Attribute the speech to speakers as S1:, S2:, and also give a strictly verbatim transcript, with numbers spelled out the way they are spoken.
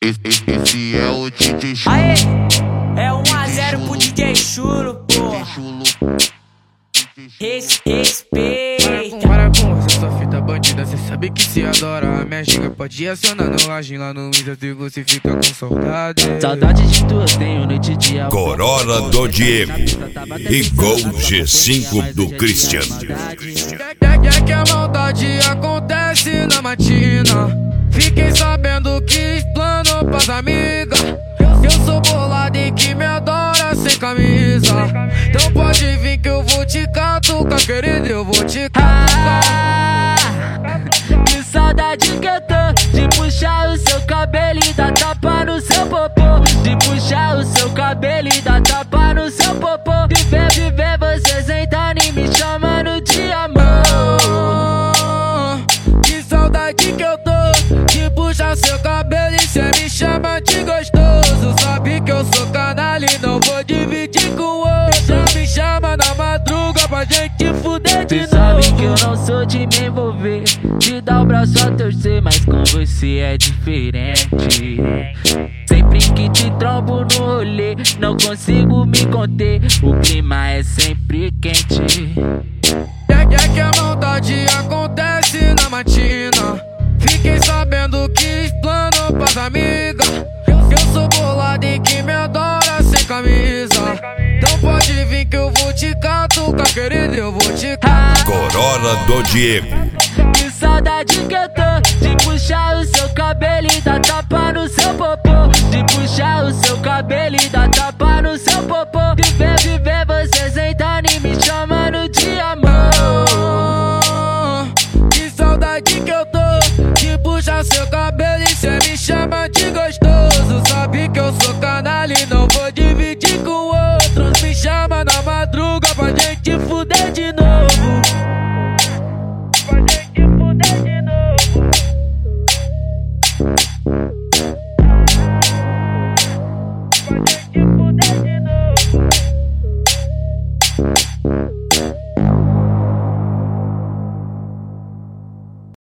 S1: Esse, esse é o D J Chulo.
S2: Aê, é um a zero pro D J Chulo, porra. Res, respeita.
S3: Para com você, sua fita bandida. Cê sabe que se adora a minha giga. Pode ir acionando lojinha lá no Insta se você fica com saudade.
S4: Saudade de tu eu tenho noite e dia.
S5: Corolla do Diego e Gol G cinco do Christian.
S3: Quer, quer que a maldade acontece na matina? Fiquei sabendo que explano pras amigas. Eu sou bolado e que me adora sem camisa. Então pode vir que eu vou te catucar, querido, eu vou te catucar.
S4: Ah, que saudade que eu tô de puxar o seu cabelo e dar tapa no seu popô. De puxar o seu cabelo e dar tapa no seu popô. De ver, de ver você sentando e me chamando de amor.
S3: Que saudade que eu tô de puxar seu cabelo e cê me chama de gostoso. Sabe que eu sou canalha e não vou dividir com o outro. Já me chama na madruga pra gente fuder de
S4: Cê
S3: novo.
S4: sabe que eu não sou de me envolver, de dar o braço a torcer, mas com você é diferente. Sempre que te trombo no rolê, não consigo me conter. O clima é sempre quente.
S3: Quer, quer que a maldade acontece na matina? Fiquei sabendo que explano pras amigas. Eu sou bolado e que me adora sem camisa. Então pode vir que eu vou te catucar, querido, eu vou te catucar.
S5: Corolla do Diego.
S4: Que saudade que eu tô de puxar o seu cabelo e dar tapa no seu popô. De puxar o seu cabelo e dar tapa no seu popô. De ver, de ver você sentando e me chamando de amor.
S3: Que saudade que eu tô de puxar seu cabelo e cê me chama de